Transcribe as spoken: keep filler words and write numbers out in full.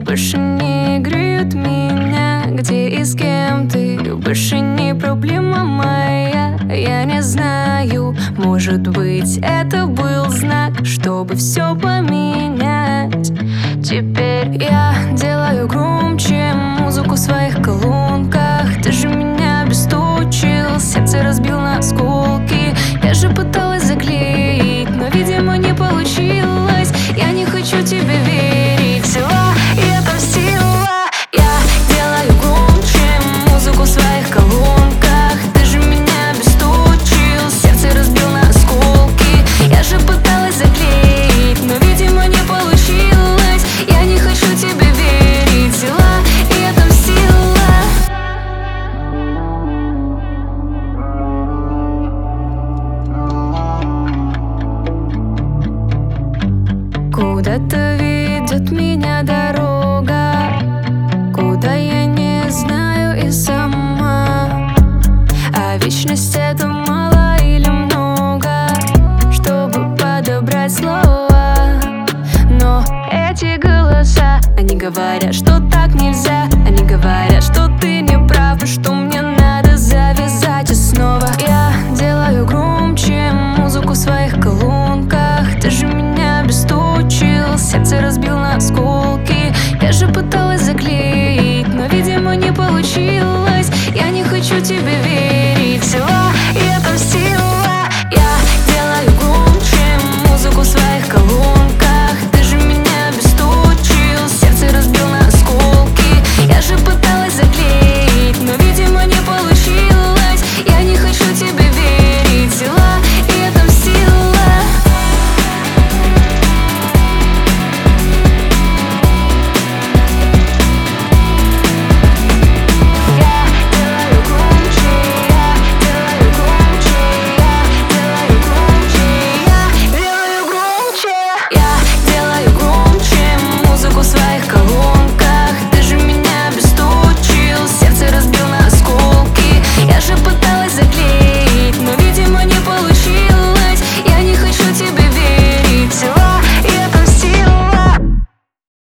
больше не греют меня. Где и с кем ты, больше не проблема моя. Я не знаю, может быть, это был знак, чтобы все поменять. Теперь я делаю громче музыку в своих колонках. Ты же меня обесточил, сердце разбил на осколки. Я же пыталась заклеить, но, видимо, не получилось. Я не хочу тебе верить, взяла и отомстила. Я делаю громче музыку в своих колонках. Ты же меня обесточил, сердце разбил на осколки. Я же пыталась заклеить, но, видимо, не получилось. Я не хочу тебе верить, взяла и отомстила. Куда-то ведет меня дорога, куда я не знаю и сама. А вечность — это мало или много, чтобы подобрать слова. Но эти голоса, они говорят, что